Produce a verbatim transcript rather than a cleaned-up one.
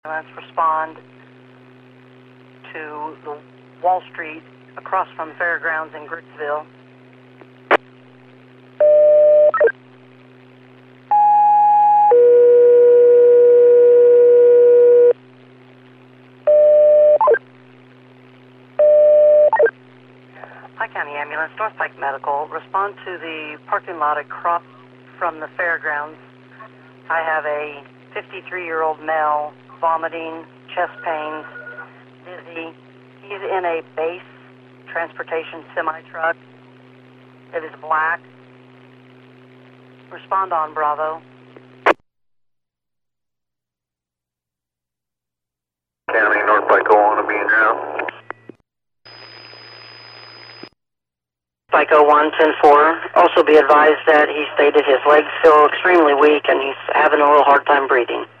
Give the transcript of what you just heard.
Let's respond to the Wall Street across from Fairgrounds in Grigsville. Pike County Ambulance, North Pike Medical. Respond to the parking lot across from the Fairgrounds. I have a fifty-three-year-old male vomiting, chest pains, dizzy. He's in a base transportation semi-truck. It is black. Respond on Bravo. County, North Pike oh one, be in now. Pike oh one, ten four. Also be advised that he stated his legs feel extremely weak and he's having a little hard time breathing.